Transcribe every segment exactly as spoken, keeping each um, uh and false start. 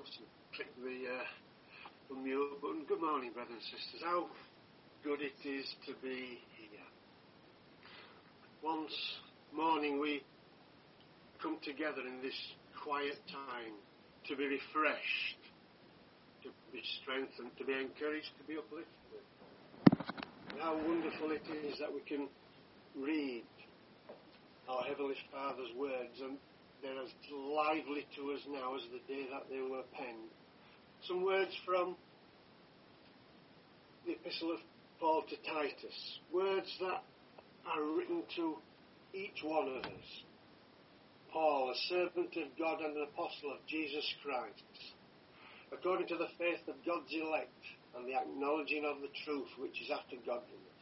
and click the uh, unmute button. Good morning, brothers and sisters. How good it is to be here. Once morning we come together in this quiet time to be refreshed, to be strengthened, to be encouraged, to be uplifted. And how wonderful it is that we can read our Heavenly Father's words, and they're as lively to us now as the day that they were penned. Some words from the Epistle of Paul to Titus, words that are written to each one of us. Paul, a servant of God and an apostle of Jesus Christ, according to the faith of God's elect and the acknowledging of the truth which is after godliness,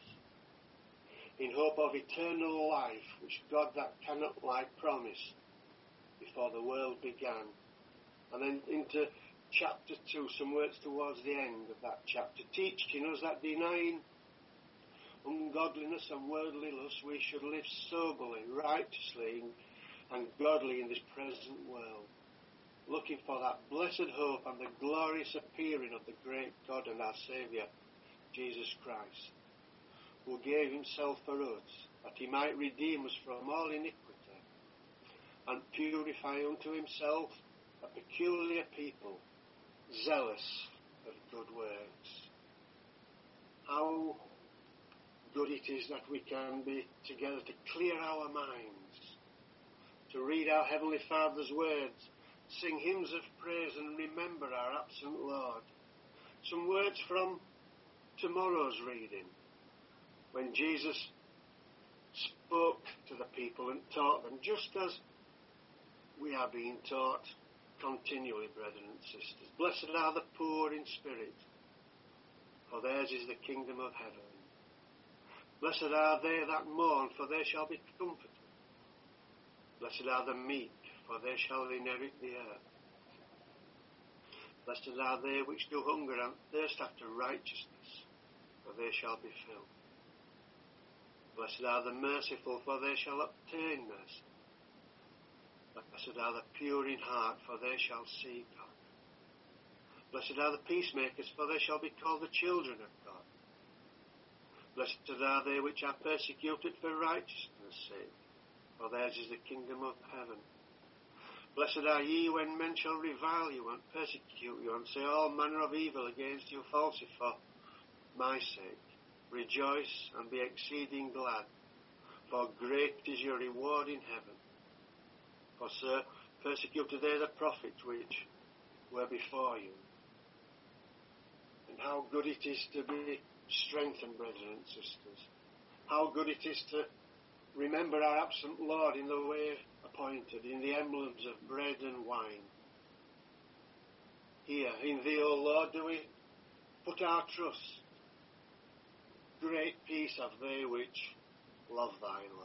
in hope of eternal life, which God that cannot lie promised before the world began. And then into chapter two, some words towards the end of that chapter, teaching us that denying ungodliness and worldly lust, we should live soberly, righteously, and godly in this present world, looking for that blessed hope and the glorious appearing of the great God and our Saviour, Jesus Christ, who gave himself for us, that he might redeem us from all iniquity, and purify unto himself a peculiar people, zealous of good works. How good it is that we can be together to clear our minds, to read our Heavenly Father's words, sing hymns of praise, and remember our absent Lord. Some words from tomorrow's reading, when Jesus spoke to the people and taught them, just as we are being taught continually, brethren and sisters. Blessed are the poor in spirit, for theirs is the kingdom of heaven. Blessed are they that mourn, for they shall be comforted. Blessed are the meek, for they shall inherit the earth. Blessed are they which do hunger and thirst after righteousness, for they shall be filled. Blessed are the merciful, for they shall obtain mercy. Blessed are the pure in heart, for they shall see God. Blessed are the peacemakers, for they shall be called the children of God. Blessed are they which are persecuted for righteousness' sake, for theirs is the kingdom of heaven. Blessed are ye when men shall revile you and persecute you, and say all manner of evil against you falsely for my sake. Rejoice and be exceeding glad, for great is your reward in heaven. For so persecuted they the prophets which were before you. And how good it is to be strengthened, brethren and sisters. How good it is to remember our absent Lord in the way appointed, in the emblems of bread and wine. Here, in thee, O Lord, do we put our trust. Great peace have they which love thy law.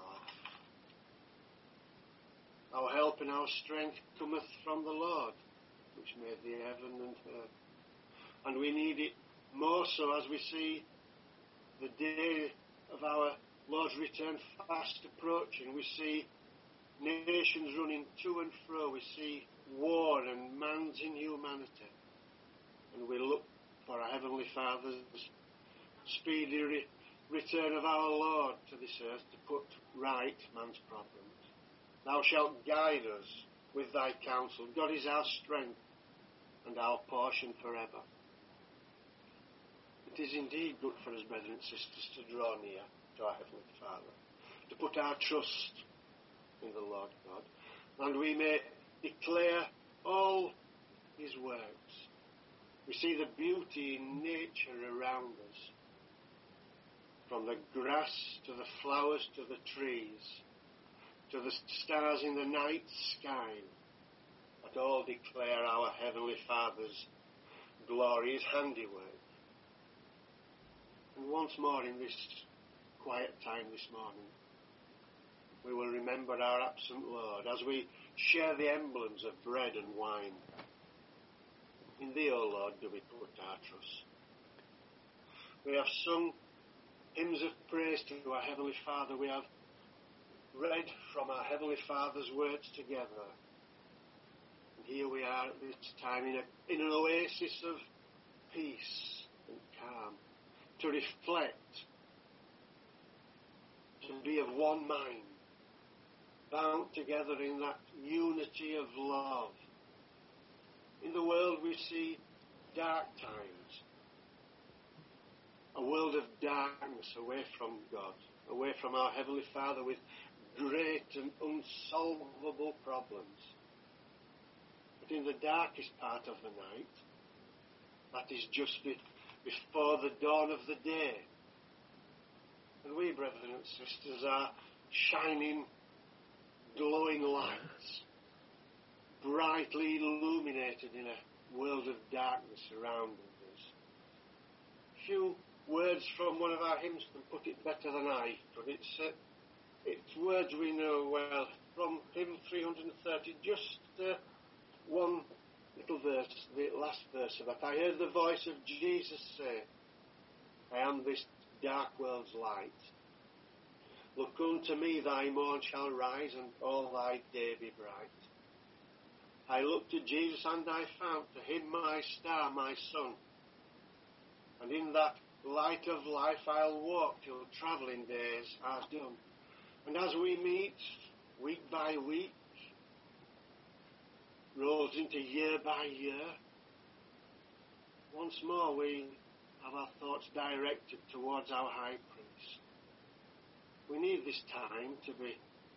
Our help and our strength cometh from the Lord, which made the heaven and earth. And we need it more so as we see the day of our Lord's return fast approaching. We see nations running to and fro. We see war and man's inhumanity. And we look for our Heavenly Father's speedy re- return of our Lord to this earth to put right man's problems. Thou shalt guide us with thy counsel. God is our strength and our portion forever. It is indeed good for us, brethren and sisters, to draw near to our Heavenly Father, to put our trust in the Lord God, and we may declare all his works. We see the beauty in nature around us, from the grass to the flowers to the trees, to the stars in the night sky, that all declare our Heavenly Father's glory, his handiwork. And once more in this quiet time this morning, we will remember our absent Lord as we share the emblems of bread and wine. In thee, O Lord, do we put our trust. We have sung hymns of praise to our Heavenly Father. We have read from our Heavenly Father's words together. And here we are at this time in, a, in an oasis of peace and calm, to reflect, to be of one mind, bound together in that unity of love. In the world we see dark times, a world of darkness away from God, away from our Heavenly Father, with great and unsolvable problems. But in the darkest part of the night, that is just be, before the dawn of the day, and we, brethren and sisters, are shining, glowing lights, brightly illuminated in a world of darkness around us. Few words from one of our hymns can put it better than I could. It's, uh, it's words we know well from hymn three hundred thirty, just uh, one little verse, the last verse of that. I heard the voice of Jesus say, I am this dark world's light. Look unto me, thy morn shall rise, and all thy day be bright. I looked to Jesus, and I found to him my star, my sun. And in that light of life I'll walk till travelling days are done. And as we meet, week by week, rolls into year by year, once more we have our thoughts directed towards our high priest. We need this time to be,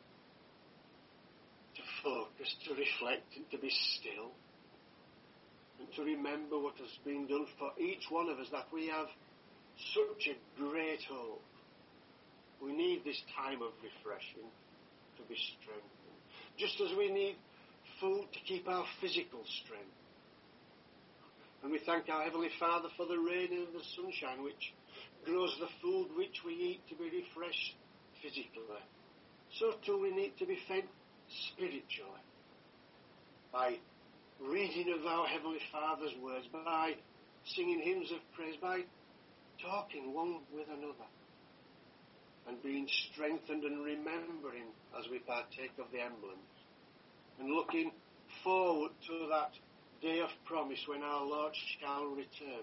to focus, to reflect, and to be still, and to remember what has been done for each one of us, that we have such a great hope. We need this time of refreshing to be strengthened, just as we need food to keep our physical strength. And we thank our Heavenly Father for the rain and the sunshine which grows the food which we eat to be refreshed physically. So too we need to be fed spiritually by reading of our Heavenly Father's words, by singing hymns of praise, by talking one with another, and being strengthened and remembering as we partake of the emblems, and looking forward to that day of promise when our Lord shall return.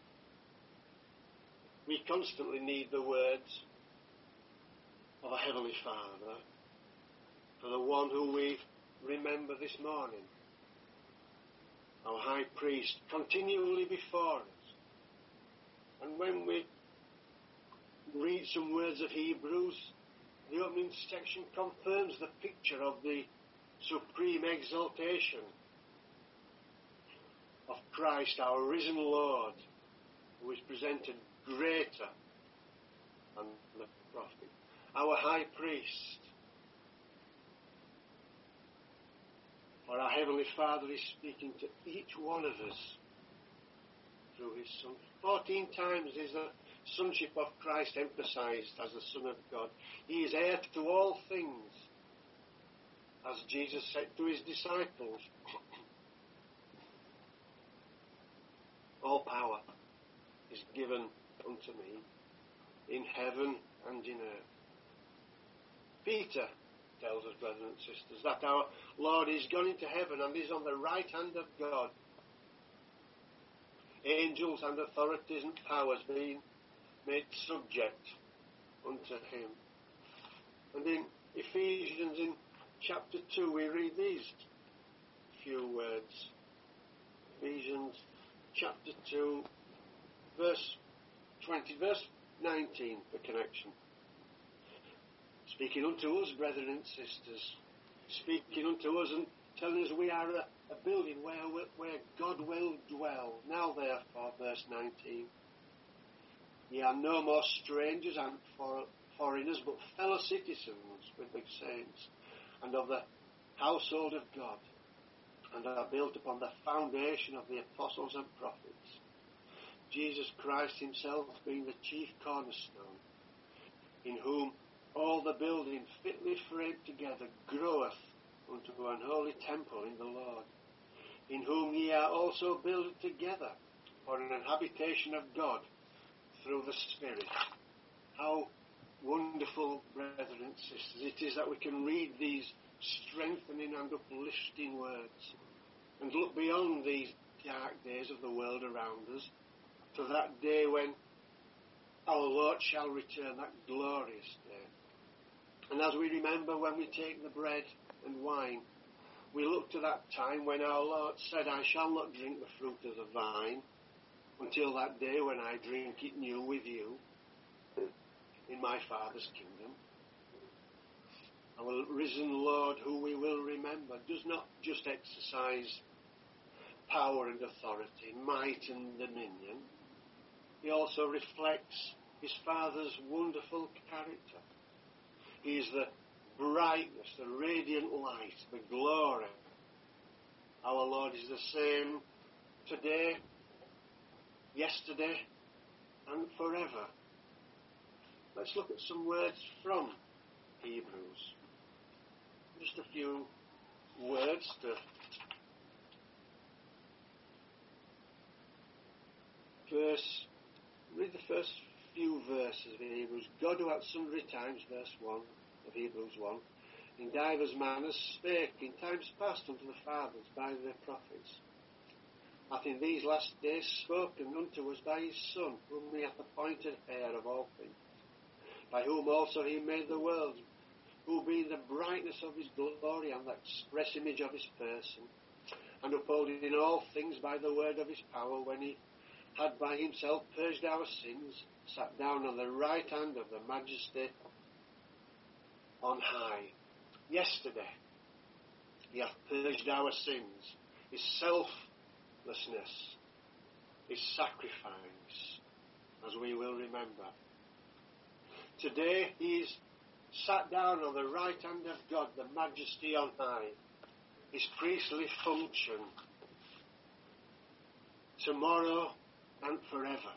We constantly need the words of a Heavenly Father for the one who we remember this morning, our High Priest, continually before us. And when we read some words of Hebrews, the opening section confirms the picture of the supreme exaltation of Christ, our risen Lord, who is presented greater than the prophet, our high priest. For our Heavenly Father is speaking to each one of us through his Son. Fourteen times is the sonship of Christ emphasized as the Son of God. He is heir to all things, as Jesus said to his disciples. All power is given unto me in heaven and in earth. Peter tells us, brothers and sisters, that our Lord is gone into heaven and is on the right hand of God. Angels and authorities and powers being made subject unto him. And in Ephesians, in chapter two, we read these few words. Ephesians chapter two, verse twenty, verse nineteen, for connection. Speaking unto us, brethren and sisters, speaking unto us and telling us we are a, a building where, where God will dwell. Now therefore, verse nineteen, ye are no more strangers and for, foreigners, but fellow citizens with the saints, and of the household of God, and are built upon the foundation of the apostles and prophets, Jesus Christ himself being the chief cornerstone, in whom all the building fitly framed together groweth unto an holy temple in the Lord, in whom ye are also built together for an habitation of God through the Spirit. How wonderful, brethren and sisters, it is that we can read these strengthening and uplifting words and look beyond these dark days of the world around us to that day when our Lord shall return, that glorious day. And as we remember when we take the bread and wine, we look to that time when our Lord said, I shall not drink the fruit of the vine until that day when I drink it new with you in my Father's kingdom. Our risen Lord, who we will remember, does not just exercise power and authority, might and dominion. He also reflects his Father's wonderful character. He is the brightness, the radiant light, the glory. Our Lord is the same today, yesterday, and forever. Let's look at some words from Hebrews. Just a few words to verse, read the first few verses of Hebrews. God, who at sundry times, verse one of Hebrews one, in divers manners spake in times past unto the fathers by their prophets, hath in these last days spoken unto us by his Son, whom he hath appointed heir of all things, by whom also he made the world, who being the brightness of his glory and the express image of his person, and upholding in all things by the word of his power, when he had by himself purged our sins, sat down on the right hand of the majesty on high. Yesterday, he hath purged our sins, his selflessness, his sacrifice, as we will remember. Today, he is sat down on the right hand of God, the majesty on high, his priestly function, tomorrow and forever.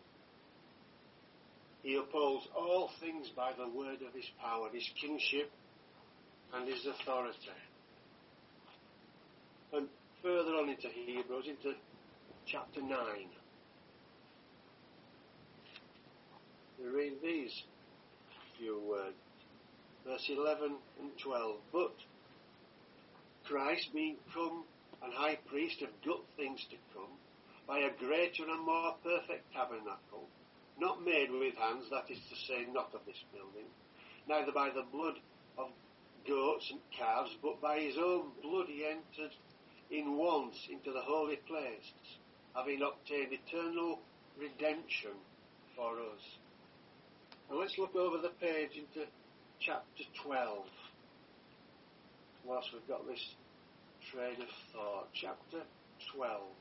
He upholds all things by the word of his power, his kingship and his authority. And further on into Hebrews, into chapter nine, we read these few words, verse eleven and twelve. But Christ, being come and high priest of good things to come, by a greater and more perfect tabernacle, not made with hands, that is to say, not of this building, neither by the blood of goats and calves, but by his own blood he entered in once into the holy place, having obtained eternal redemption for us. Now let's look over the page into chapter twelve, whilst we've got this train of thought. Chapter twelve.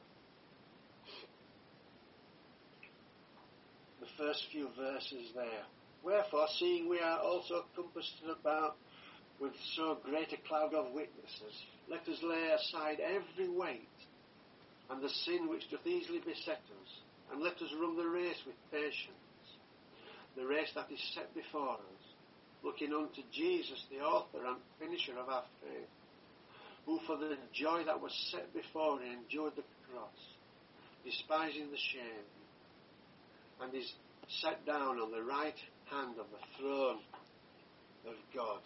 The first few verses there. Wherefore, seeing we are also compassed about with so great a cloud of witnesses, let us lay aside every weight and the sin which doth easily beset us, and let us run the race with patience, the race that is set before us, looking unto Jesus, the author and finisher of our faith, who for the joy that was set before him endured the cross, despising the shame, and is set down on the right hand of the throne of God.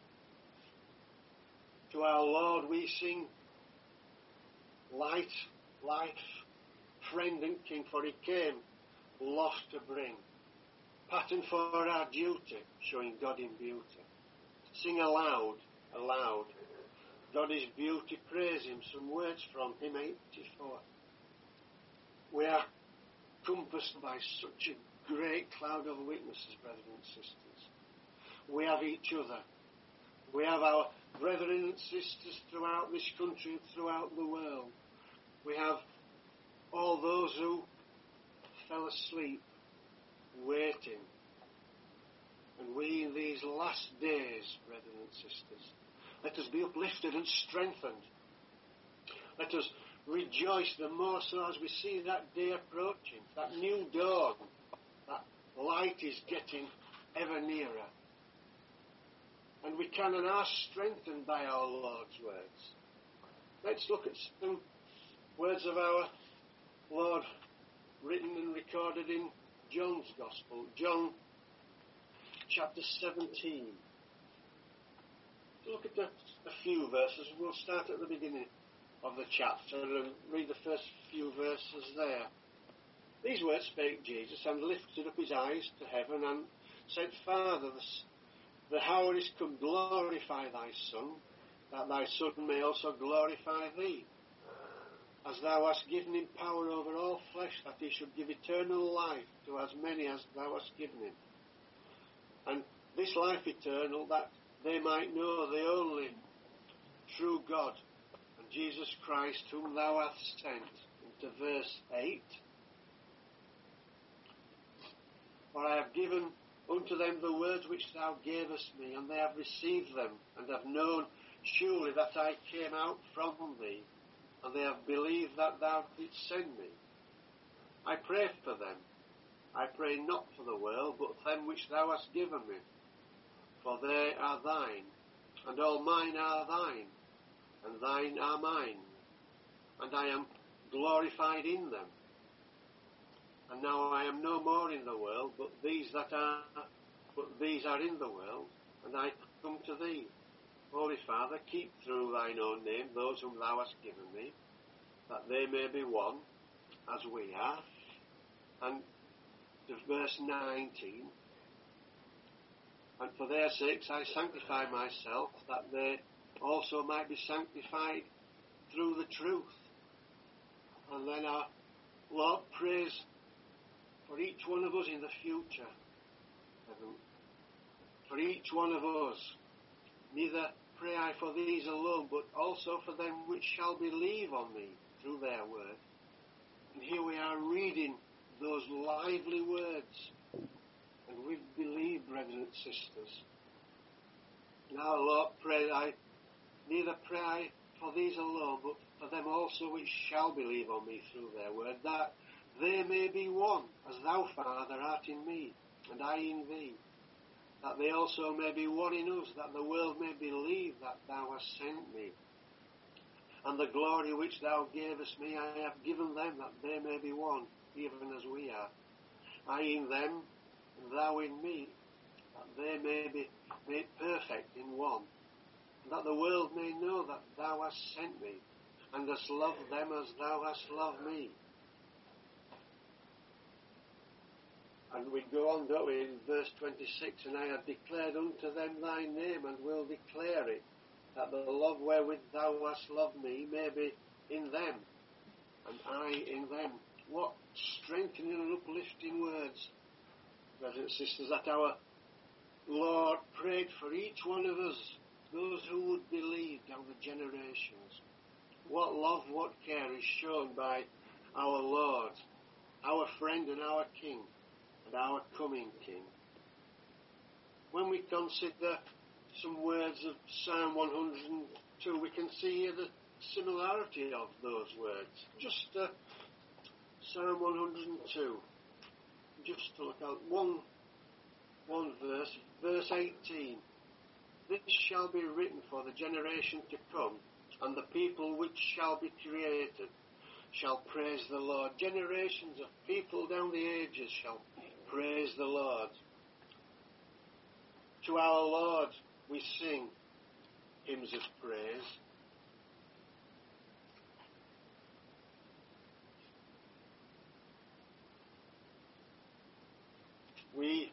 To our Lord we sing, light, life, friend and king, for he came lost to bring. Pattern for our duty, showing God in beauty. Sing aloud, aloud, God is beauty, praise him. Some words from hymn eighty-four. We are compassed by such a great cloud of witnesses, brothers and sisters. We have each other. We have our brethren and sisters throughout this country and throughout the world. We have all those who fell asleep, waiting. And we in these last days, brethren and sisters, let us be uplifted and strengthened. Let us rejoice the more so as we see that day approaching, that new dawn, that light is getting ever nearer. And we can and are strengthened by our Lord's words. Let's look at some words of our Lord written and recorded in John's Gospel. John chapter seventeen. Look at the, a few verses. We'll start at the beginning. of the chapter and read the first few verses there. These words spake Jesus, and lifted up his eyes to heaven, and said, Father, the, the hour is come, glorify thy Son, that thy Son may also glorify thee, as thou hast given him power over all flesh, that he should give eternal life to as many as thou hast given him. And this life eternal, that they might know the only true God, and Jesus Christ, whom thou hast sent. Into verse eight. For I have given unto them the words which thou gavest me, and they have received them, and have known surely that I came out from thee, and they have believed that thou didst send me. I pray for them. I pray not for the world, but them which thou hast given me. For they are thine, and all mine are thine, and thine are mine, and I am glorified in them. And now I am no more in the world, but these that are, but these are in the world, and I come to thee. Holy Father, keep through thine own name those whom thou hast given me, that they may be one, as we are. And to verse nineteen, and for their sakes I sanctify myself, that they also might be sanctified through the truth. And then our Lord prays for each one of us in the future. For each one of us. Neither pray I for these alone, but also for them which shall believe on me through their word. And here we are reading those lively words. And we believe, brethren and sisters. Now, Lord, pray I, neither pray I for these alone, but for them also which shall believe on me through their word, that they may be one, as thou, Father, art in me, and I in thee, that they also may be one in us, that the world may believe that thou hast sent me. And the glory which thou gavest me I have given them, that they may be one, even as we are. I in them, and thou in me, that they may be made perfect in one, and that the world may know that thou hast sent me, and hast loved them as thou hast loved me. And we go on, don't we, in verse twenty-six, and I have declared unto them thy name, and will declare it, that the love wherewith thou hast loved me may be in them, and I in them. What strengthening and uplifting words, brothers and sisters, that our Lord prayed for each one of us, those who would believe down the generations. What love, what care is shown by our Lord, our friend and our King, and our coming King. When we consider some words of Psalm one hundred two, we can see here the similarity of those words. Just uh, Psalm one hundred two, just to look at one, one verse, verse eighteen. This shall be written for the generation to come, and the people which shall be created shall praise the Lord. Generations of people down the ages shall praise the Lord. To our Lord we sing hymns of praise. We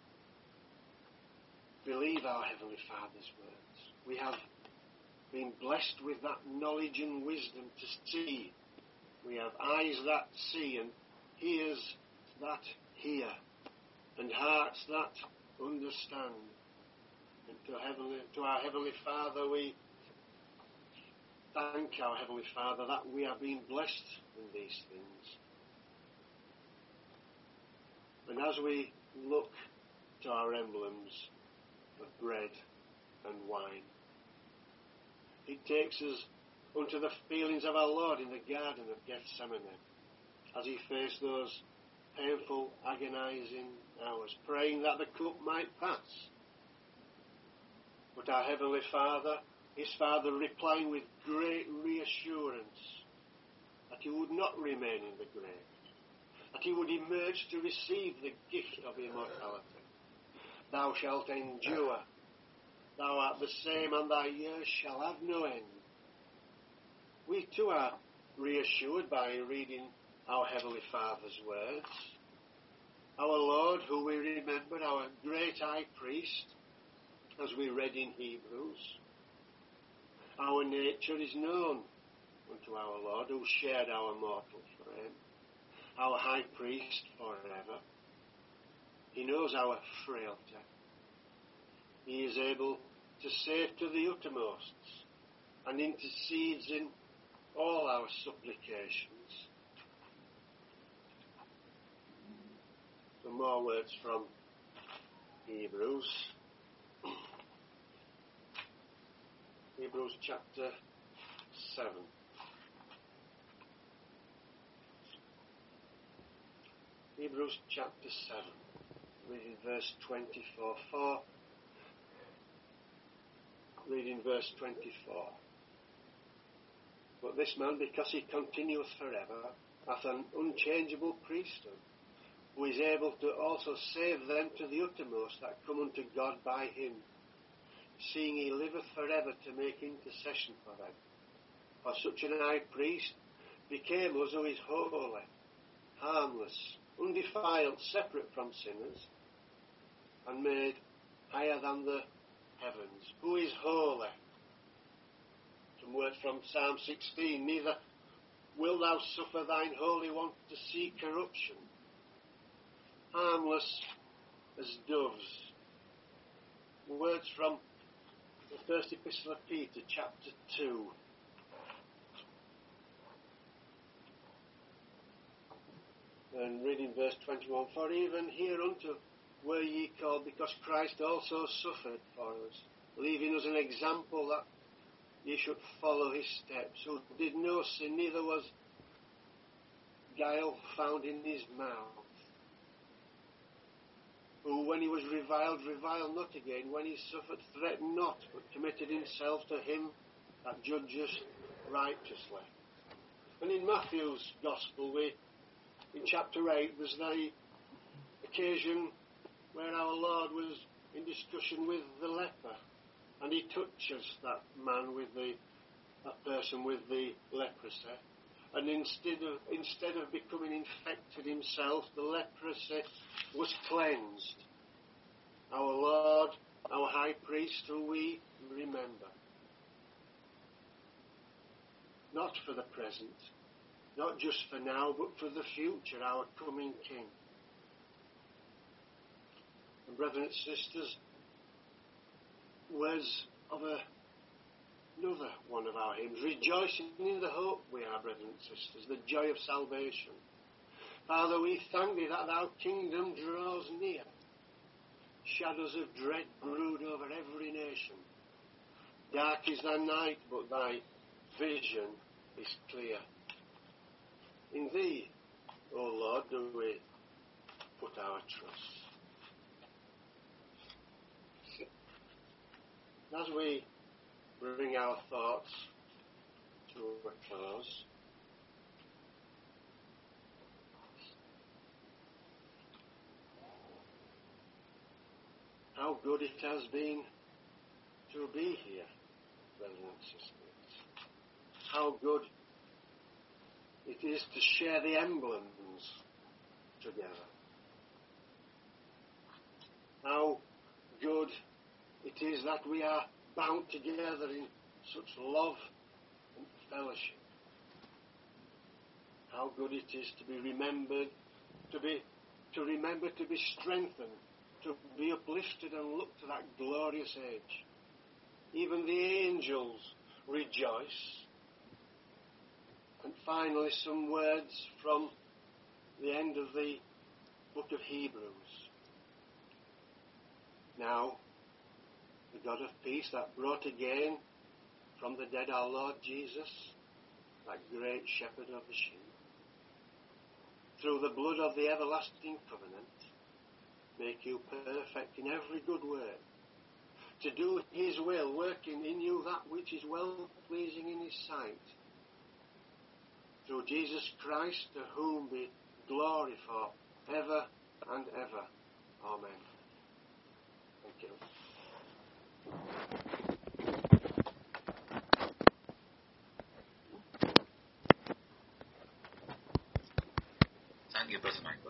believe our Heavenly Father's words. We have been blessed with that knowledge and wisdom to see. We have eyes that see and ears that hear and hearts that understand. And to, heavenly, to our Heavenly Father we thank our Heavenly Father that we are being blessed in these things. And as we look to our emblems of bread and wine, it takes us unto the feelings of our Lord in the Garden of Gethsemane, as he faced those painful, agonizing hours, praying that the cup might pass. But our Heavenly Father, his Father, replying with great reassurance that he would not remain in the grave, that he would emerge to receive the gift of immortality. Thou shalt endure. Thou art the same, and thy years shall have no end. we too are reassured by reading our Heavenly Father's words. Our Lord, who we remember, our great high priest, as we read in Hebrews. Our nature is known unto our Lord, who shared our mortal frame, our high priest forever. He knows our frailty. He is able to save to the uttermost and intercedes in all our supplications. Some more words from Hebrews. Hebrews chapter seven. Hebrews chapter seven, reading verse twenty-four. For, reading verse twenty-four. But this man, because he continueth forever, hath an unchangeable priesthood, who is able to also save them to the uttermost that come unto God by him, seeing he liveth forever to make intercession for them. For such an high priest became us who is holy, harmless, undefiled, separate from sinners, and made higher than the heavens, who is holy. Some words from Psalm sixteen. Neither wilt thou suffer thine Holy One to see corruption. Harmless as doves. Words from the first epistle of Peter, chapter two. And reading verse twenty-one. For even hereunto were ye called, because Christ also suffered for us, leaving us an example that ye should follow his steps, who did no sin, neither was guile found in his mouth, who when he was reviled, reviled not again, when he suffered, threatened not, but committed himself to him that judges righteously. And in Matthew's Gospel, we, in chapter eight, there's the occasion where our Lord was in discussion with the leper, and he touches that man with the, that person with the leprosy, and instead of, instead of becoming infected himself, the leprosy was cleansed. Our Lord, our high priest, who we remember. Not for the present, not just for now, but for the future, our coming King. And brethren and sisters, words of a, another one of our hymns, rejoicing in the hope we are, brethren and sisters, the joy of salvation. Father, we thank thee that thy kingdom draws near. Shadows of dread brood over every nation. Dark is thy night, but thy vision is clear. In thee, O Lord, do we put our trust. As we bring our thoughts to a close, how good it has been to be here, brothers and sisters. How good it is to share the emblems together. How good it is that we are bound together in such love and fellowship. How good it is to be remembered, to be to remember to be strengthened, to be uplifted and look to that glorious age. Even the angels rejoice. And finally, some words from the end of the book of Hebrews. Now, the God of peace that brought again from the dead our Lord Jesus, that great shepherd of the sheep, through the blood of the everlasting covenant, make you perfect in every good work, to do his will, working in you that which is well pleasing in his sight. Through Jesus Christ, to whom be glory for ever and ever. Amen. Thank you. you, Brother Michael.